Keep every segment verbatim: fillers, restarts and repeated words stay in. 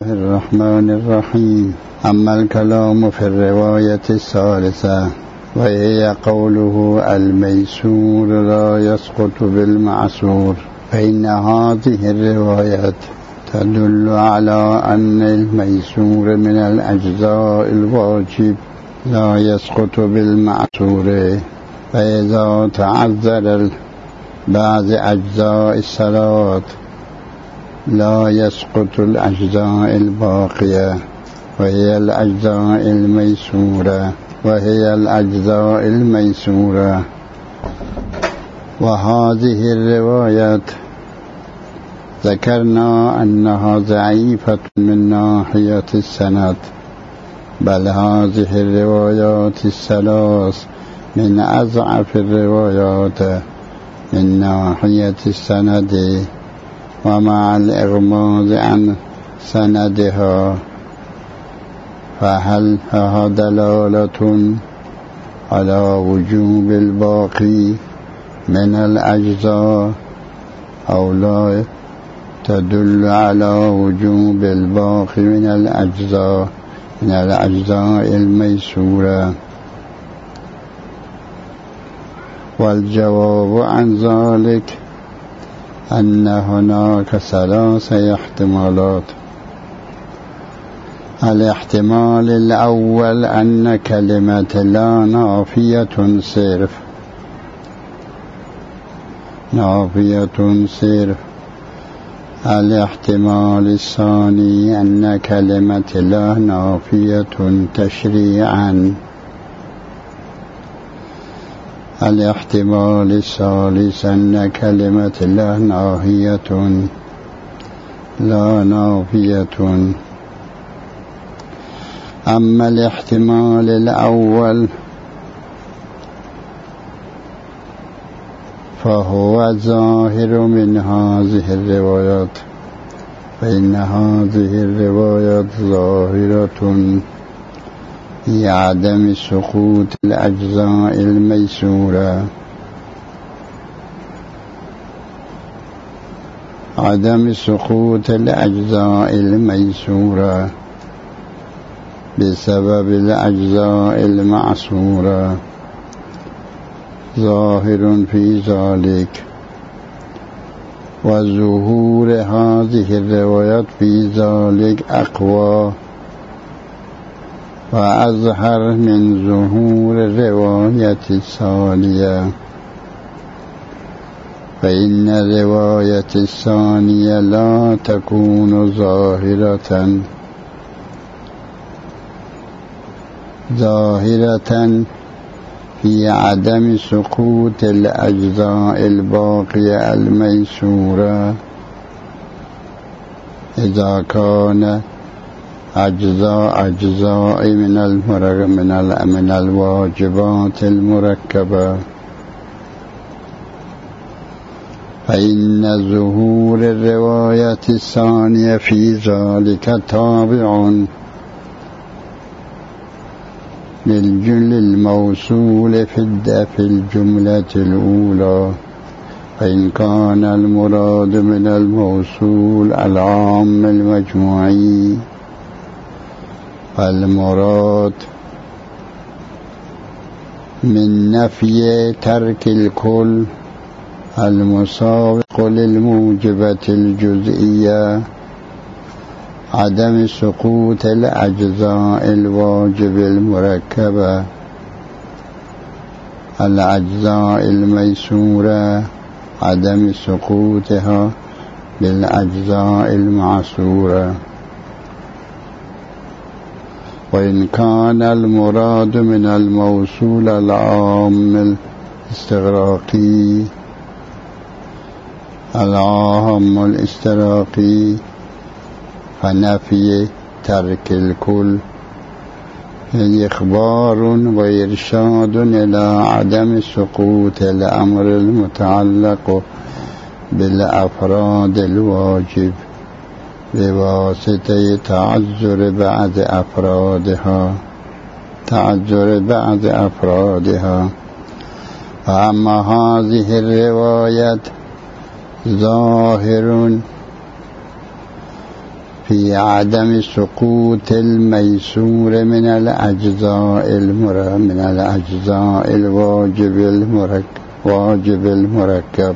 الرحمن الرحيم. أما الكلام في الرواية الثالثة وهي قوله الميسور لا يسقط بالمعسور، فإن هذه الرواية تدل على أن الميسور من الأجزاء الواجب لا يسقط بالمعسور، فإذا تعذر بعض أجزاء الصلاة لا يسقط الأجزاء الباقية وهي الأجزاء الميسورة وهي الأجزاء الميسورة وهذه الروايات ذكرنا أنها ضعيفة من ناحية السند، بل هذه الروايات الثلاث من أضعف الروايات من ناحية السند، ومع الإغماض عن سندها فهل لها دلالة على وجوب الباقي من الأجزاء أو لا تدل على وجوب الباقي من الأجزاء من الأجزاء الميسورة؟ والجواب عن ذلك أن هناك ثلاث احتمالات. الاحتمال الأول أن كلمة لا نافية صرف نافية صرف الاحتمال الثاني أن كلمة لا نافية تشريعا. الاحتمال الثالث أن كلمة لا ناهية لا نافية. أما الاحتمال الأول فهو ظاهر من هذه الروايات، فإن هذه الروايات ظاهرة في عدم سقوط الأجزاء الميسورة عدم سقوط الأجزاء الميسورة بسبب الأجزاء المعسورة، ظاهر في ذلك، وظهور هذه الروايات في ذلك أقوى وأظهر من ظهور الرواية الثانية، فإن الرواية الثانية لا تكون ظاهرة ظاهرة في عدم سقوط الأجزاء الباقية الميسورة إذا كان أجزاء أجزاء من المرك من من الواجبات المركبة، فإن ظهور الرواية الثانية في ذلك تابع للجل الموصول في الجملة الأولى، فإن كان المراد من الموصول العام المجموعي فالمراد من نفي ترك الكل المسابق للموجبة الجزئية عدم سقوط الأجزاء الواجب المركبة الأجزاء الميسورة عدم سقوطها بالأجزاء المعسورة. وإن كان المراد من الموصول العام الاستغراقي العام الاستغراقي فنفي ترك الكل إخبار وإرشاد إلى عدم سقوط الأمر المتعلق بالأفراد الواجب بواسطة تعذر بعض أفرادها تعذر بعض أفرادها. فأما هذه الرواية ظاهر في عدم سقوط الميسور من الأجزاء المر من الأجزاء الواجب المركب واجب المركب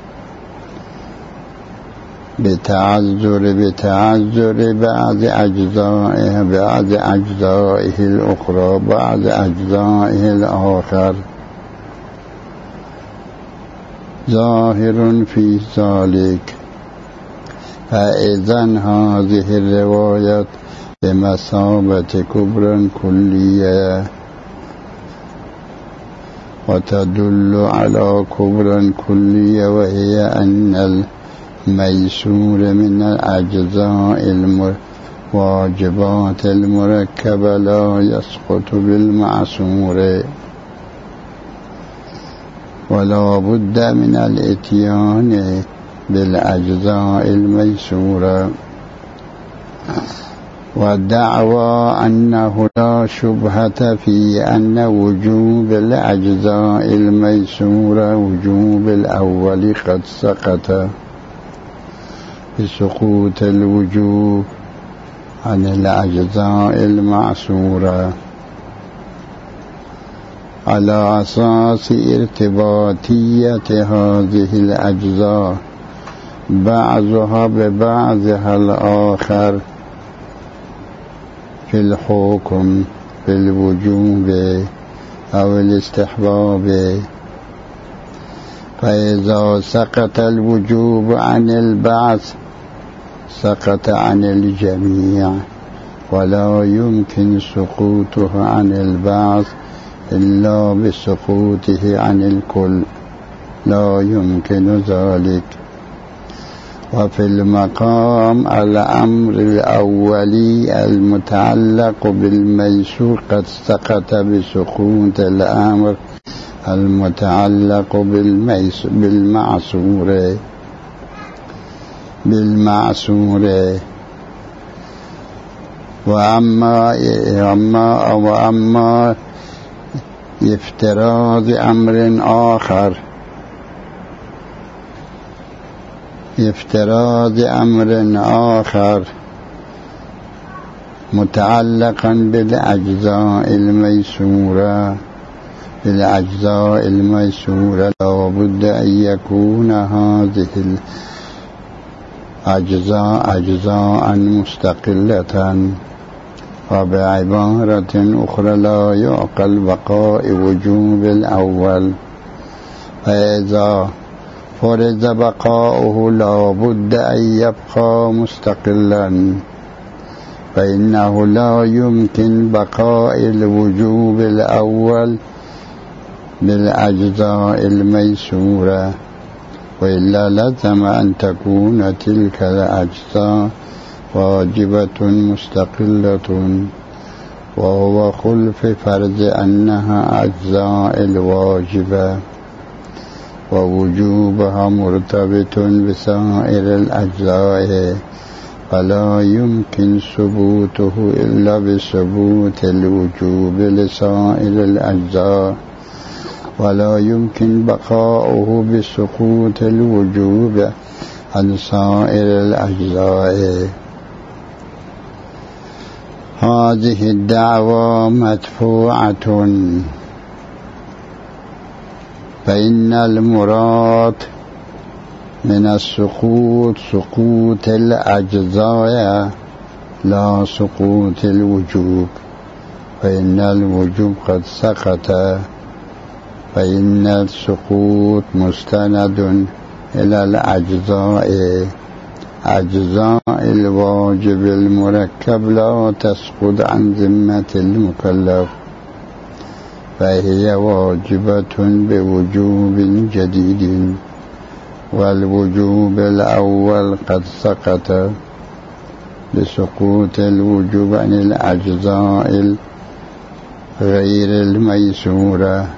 بتعذر بتعذر بعض أجزائه بعض أجزائه الأخرى بعض أجزائه الآخر ظاهر في ذلك. فإذن هذه الرواية بمثابة كبرى كلية وتدل على كبرى كلية، وهي أن الميسور من الأجزاء الواجبات المركبة لا يسقط بالمعصور، ولا بد من الاتيان بالأجزاء الميسورة. والدعوى أنه لا شبهة في أن وجوب الأجزاء الميسورة وجوب الأول قد سقط بسقوط الوجوب عن الأجزاء المعصورة على أساس ارتباطية هذه الأجزاء بعضها ببعضها الآخر في الحكم في الوجوب أو الاستحباب. فإذا سقط الوجوب عن البعض سقط عن الجميع، ولا يمكن سقوطه عن البعض إلا بسقوطه عن الكل، لا يمكن ذلك. وفي المقام الأمر الأولي المتعلق بالميسور قد سقط بسقوط الأمر المتعلق بالمعصور بالمعصور وأما وأما وأما افتراض أمر آخر افتراض أمر آخر متعلقا بالأجزاء الميسورة بالأجزاء الميسورة لا بد أن يكون هذه الأجزاء أجزاء مستقلة. وبعبارة أخرى لا يعقل بقاء وجوب الأول، فإذا فرض بقاؤه لا بد أن يبقى مستقلا، فإنه لا يمكن بقاء الوجوب الأول بالأجزاء الميسورة، وإلا لزم أن تكون تلك الأجزاء واجبة مستقلة، وهو خلف فرض أنها أجزاء الواجبة ووجوبها مرتبط بسائر الأجزاء، فلا يمكن ثبوته إلا بثبوت الوجوب لسائر الأجزاء، ولا يمكن بقاؤه بسقوط الوجوب عن سائر الأجزاء. هذه الدعوى مدفوعة، فإن المراد من السقوط سقوط الأجزاء لا سقوط الوجوب، فإن الوجوب قد سقط، فإن السقوط مستند إلى الأجزاء. أجزاء الواجب المركب لا تسقط عن ذمة المكلف، فهي واجبة بوجوب جديد، والوجوب الأول قد سقط بسقوط الوجوب عن الأجزاء غير الميسورة،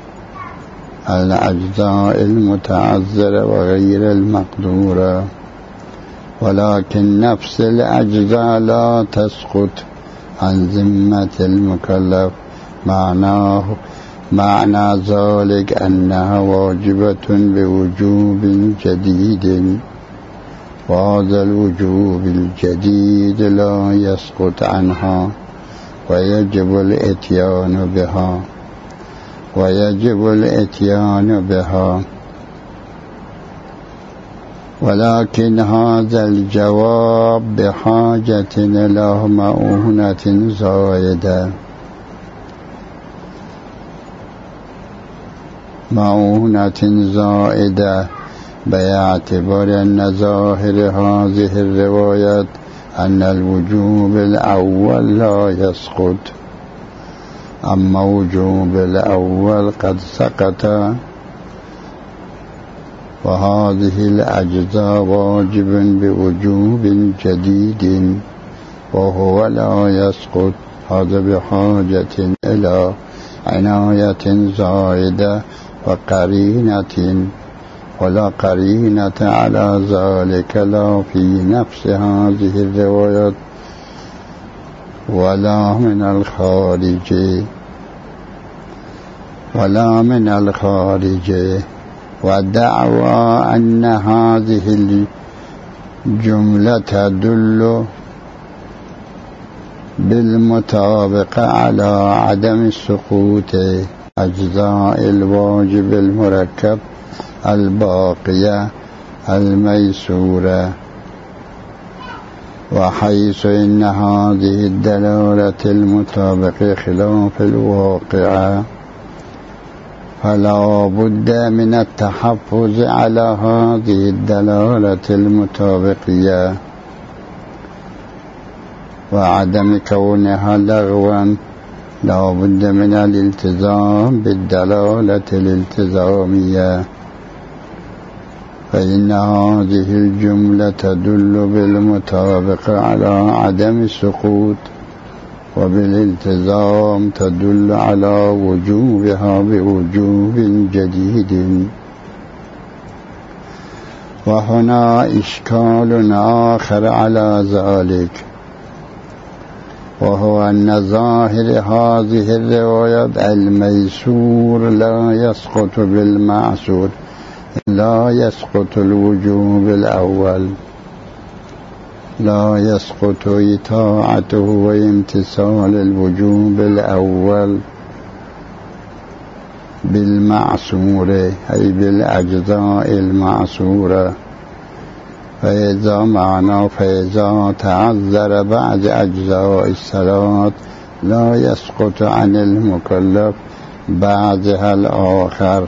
الأجزاء المتعذرة وغير المقدورة. ولكن نفس الأجزاء لا تسقط عن ذمة المكلف، معناه معنى ذلك أنها واجبة بوجوب جديد، وهذا الوجوب الجديد لا يسقط عنها ويجب الاتيان بها ويجب الاتيان بها ولكن هذا الجواب بحاجة إلى مؤونة زائدة مؤونة زائدة باعتبار أن ظاهر هذه الروايات أن الوجوب الأول لا يسقط، أما وجوب الأول قد سقط، وهذه الأجزاء واجب بوجوب جديد وهو لا يسقط. هذا بحاجة إلى عناية زائدة وقرينة، ولا قرينة على ذلك لا في نفس هذه الروايات ولا من الخارج ولا من الخارج ودعوى أن هذه الجملة تدل بالمطابقة على عدم سقوط أجزاء الواجب المركب الباقية الميسورة، وحيث إن هذه الدلالة المطابقة خلاف الواقع فلا بد من التحفظ على هذه الدلالة المطابقية وعدم كونها لغوا. لا بد من الالتزام بالدلالة الالتزامية، فإن هذه الجملة تدل بالمطابقة على عدم السقوط، وبالالتزام تدل على وجوبها بوجوب جديد. وهنا إشكال آخر على ذلك، وهو أن ظاهر هذه الروايات الميسور لا يسقط بالمعسور، لا يسقط الوجوب الأول، لا يسقط إطاعته وامتثال الوجوب الأول بالمعسور أي بالأجزاء المعسورة. فإذا معنى فإذا تعذر بعض أجزاء الصلاة لا يسقط عن المكلف بعضها الآخر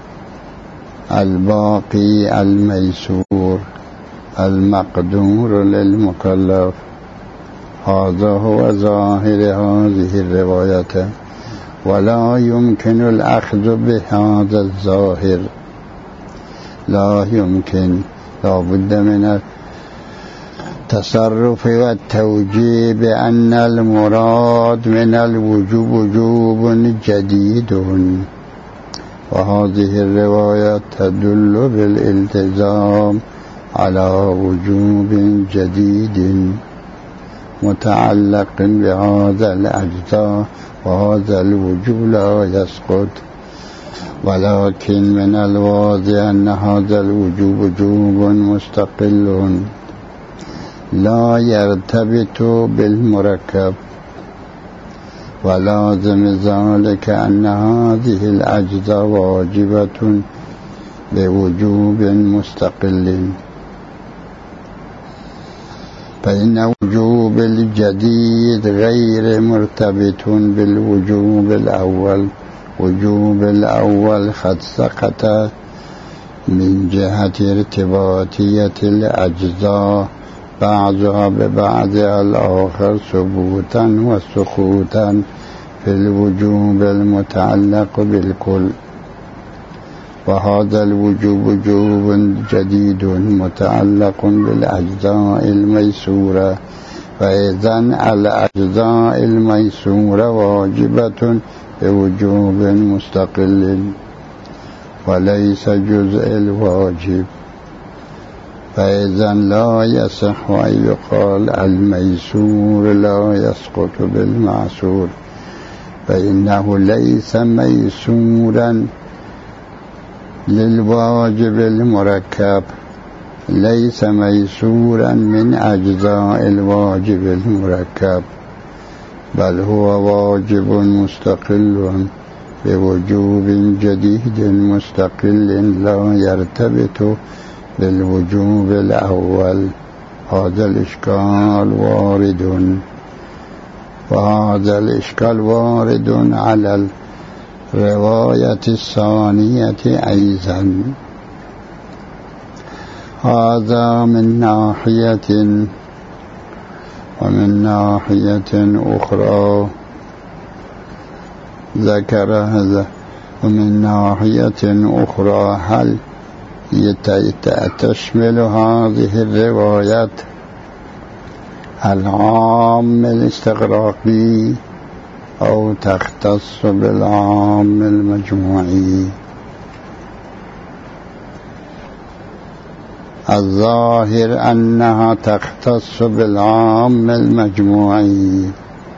الباقي الميسور المقدور للمكلف. هذا هو ظاهر هذه الرواية، ولا يمكن الأخذ بهذا الظاهر، لا يمكن، لا بد من التصرف والتوجيه بأن المراد من الوجوب وجوب جديد، وهذه الرواية تدل بالالتزام على وجوب جديد متعلق بهذا الأجزاء، وهذا الوجوب لا يسقط. ولكن من الواضح أن هذا الوجوب وجوب مستقل لا يرتبط بالمركب، ولازم ذلك أن هذه الأجزاء واجبة بوجوب مستقل، فإن وجوب الجديد غير مرتبط بالوجوب الأول. وجوب الأول قد سقط من جهة ارتباطية الأجزاء بعضها ببعضها الآخر ثبوتا وسقوطا في الوجوب المتعلق بالكل، وهذا الوجوب وجوب جديد متعلق بالأجزاء الميسورة. فإذا الأجزاء الميسورة واجبة بوجوب مستقل وليس جزء الواجب، فإذا لا يصح أن يقال الميسور لا يسقط بالمعسور، فإنه ليس ميسورا للواجب المركب، ليس ميسورا من أجزاء الواجب المركب، بل هو واجب مستقل بوجوب جديد مستقل لا يرتبط بالوجوب الأول. هذا الإشكال وارد، وهذا الإشكال وارد على الرواية الثانية أيضا. هذا من ناحية، ومن ناحية أخرى ذكر هذا، ومن ناحية أخرى هل تشمل هذه الروايات العام الاستغراقي أو تختص بالعام المجموعي؟ الظاهر أنها تختص بالعام المجموعي،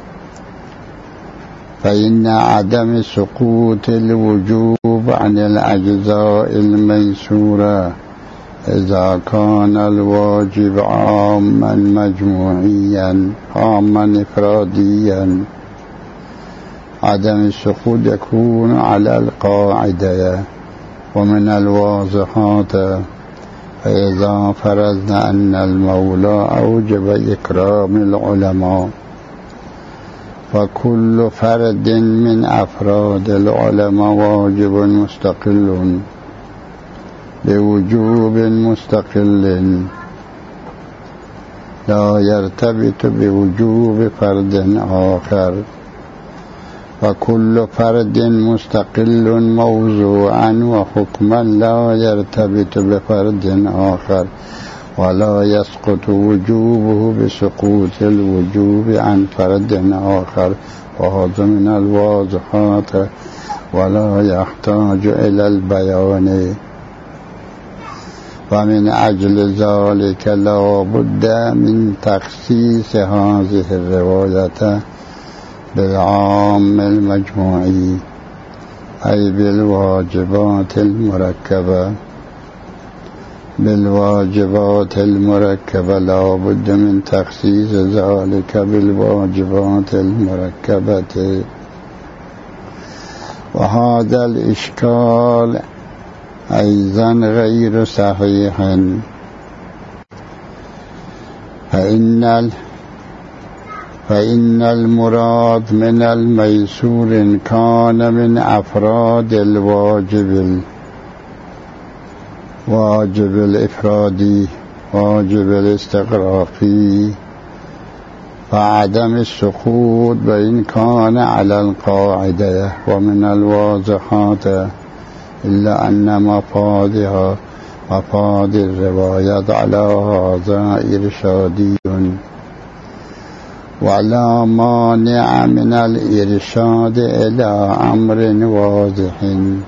فإن عدم سقوط الوجوب عن الأجزاء الميسورة إذا كان الواجب عاما مجموعيا عاما إفراديا، عدم السقوط يكون على القاعدة. ومن الواضحات فإذا فرضنا أن المولى أوجب إكرام العلماء، فكل فرد من أفراد العلماء واجب مستقل بوجوب مستقل لا يرتبط بوجوب فرد آخر، وكل فرد مستقل موضوعا وحكما لا يرتبط بفرد آخر، ولا يسقط وجوبه بسقوط الوجوب عن فرد آخر، وهذا من الواضحات ولا يحتاج إلى البيان. ومن أجل ذلك لا بد من تخصيص هذه الرواية بالعام المجموعي، أي بالواجبات المركبة. بالواجبات المركبة لا بد من تخصيص ذلك بالواجبات المركبة. وهذا الإشكال أيضا غير صحيح، فإن فإن المراد من الميسور إن كان من أفراد الواجب واجب الإفرادي واجب الاستغراقي، فعدم السقوط وإن كان على القاعدة. ومن الواضحات إلا أن مفادها مفاد الرواية على هذا إرشادي، ولا مانع من الإرشاد إلى أمر واضح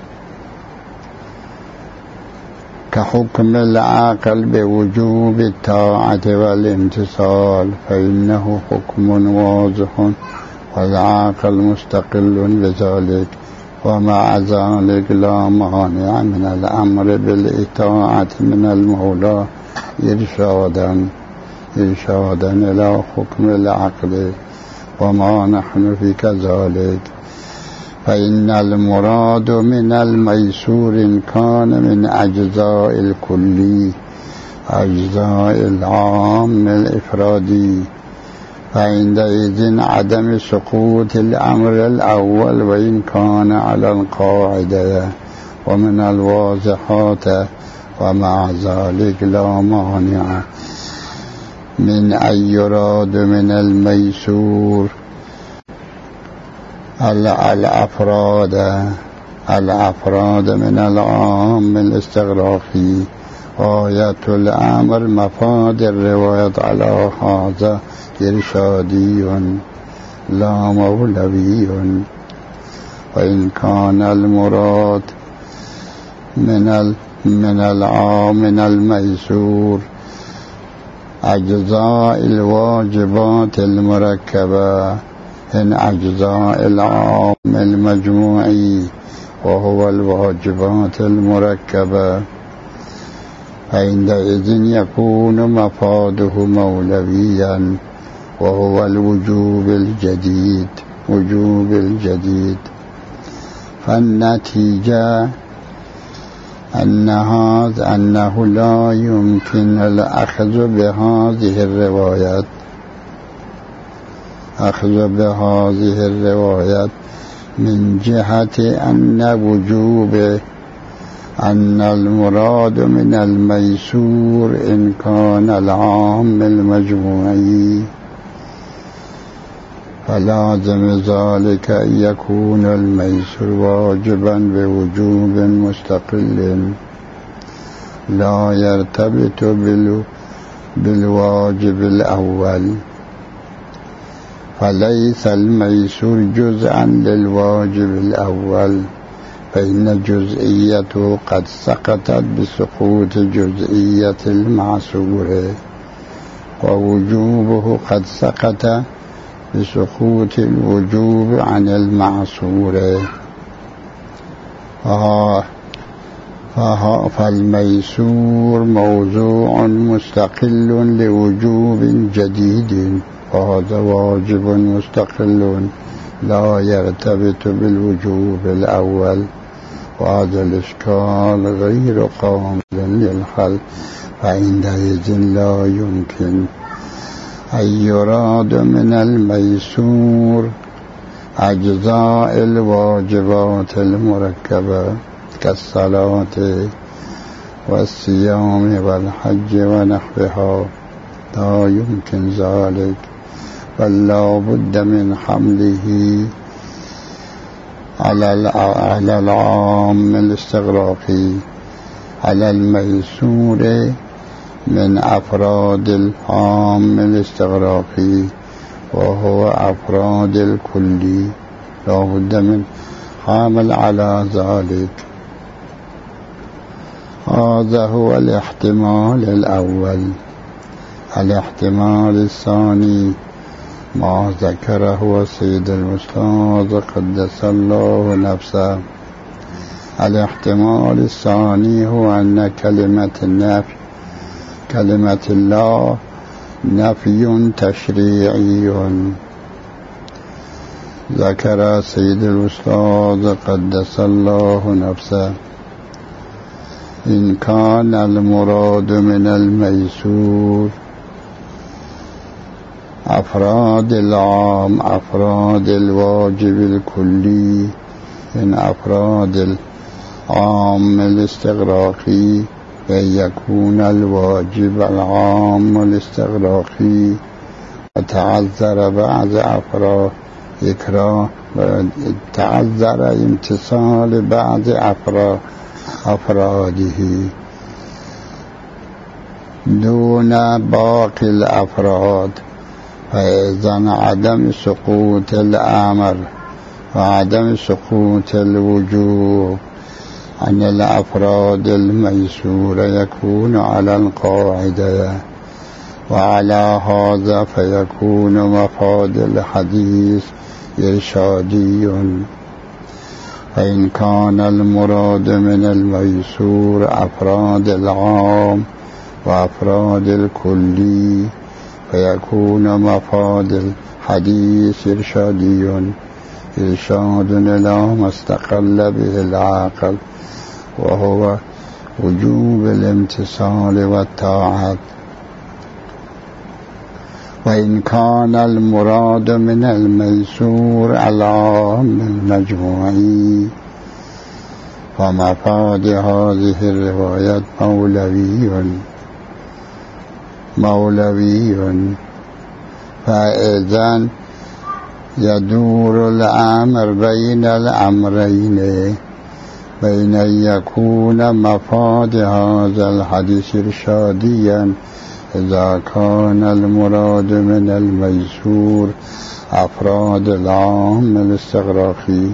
كحكم العقل بوجوب الطاعة والامتثال، فإنه حكم واضح والعقل مستقل بذلك، ومع ذلك لا مانع من الأمر بالإطاعة من المولى إرشادا إرشادا إلى حكم العقل، وما نحن في كذلك. فإن المراد من الميسور إن كان من أجزاء الكلي أجزاء العام الإفرادي، فعندئذ عدم سقوط الأمر الأول وإن كان على القاعدة. ومن الواضحات ومع ذلك لا مانع من أن يراد من الميسور الأفراد الأفراد من العام الاستغراقي. آية الأمر مفاد الرواية على هذا إرشادي لا مولوي. وإن كان المراد من من العام من الميسور أجزاء الواجبات المركبة إن أجزاء العام المجموعي وهو الواجبات المركبة، فعندئذ يكون مفاده مولويا وهو الوجوب الجديد وجوب الجديد. فالنتيجة أن هذا أنه لا يمكن الأخذ بهذه الروايات أخذ بهذه الروايات من جهة أن وجوب أن المراد من الميسور إن كان العام المجموعي، فلازم ذلك أن يكون الميسور واجبا بوجوب مستقل لا يرتبط بالواجب الأول، فليس الميسور جزءا للواجب الأول، فإن جزئيته قد سقطت بسقوط جزئية المعسور، ووجوبه قد سقط بسقوط الوجوب عن المعسور. فالميسور موضوع مستقل لوجوب جديد، وهذا واجب مستقل لا يرتبط بالوجوب الأول، وهذا الإشكال غير قابل للحل. فعندئذ لا يمكن أن يراد من الميسور أجزاء الواجبات المركبة كالصلاة والصيام والحج ونحوها، لا يمكن ذلك، بل لا بد من حمله على العام الاستغراقي على الميسور من أفراد العام الاستغراقي، وهو أفراد الكلي، لا بد من حامل على ذلك. هذا هو الاحتمال الأول. الاحتمال الثاني ما ذكره سيد الأستاذ قدس الله نفسه. الاحتمال الثاني هو أن كلمة النفي كلمة الله نفي تشريعي. ذكر سيد الأستاذ قدس الله نفسه إن كان المراد من الميسور أفراد العام أفراد الواجب الكلي، إن أفراد العام الاستغراقي، أن يكون الواجب العام الاستغراقي وتعذر بعض أفراد إكراه تعذر امتصال بعض أفراده دون باقي الأفراد، فإذن عدم سقوط الأمر وعدم سقوط الوجوب عن الأفراد الميسور يكون على القاعدة، وعلى هذا فيكون مفاد الحديث إرشادي. فإن كان المراد من الميسور أفراد العام وأفراد الكلي فيكون مفاد الحديث إرشادي، إرشاد إلى ما استقل به العقل، وهو وجوب الامتثال والطاعة. وإن كان المراد من الميسور العام المجموعي فمفاد هذه الروايات مولوي مولوي فإذن يدور الأمر بين الأمرين، بين أن يكون مفاد هذا الحديث إرشاديا إذا كان المراد من الميسور أفراد العام الاستغراقي،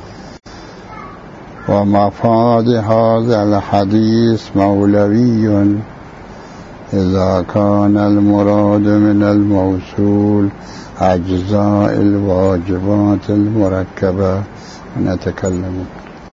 ومفاد هذا الحديث مولوي إذا كان المراد من الموصول أجزاء الواجبات المركبة. ونتكلم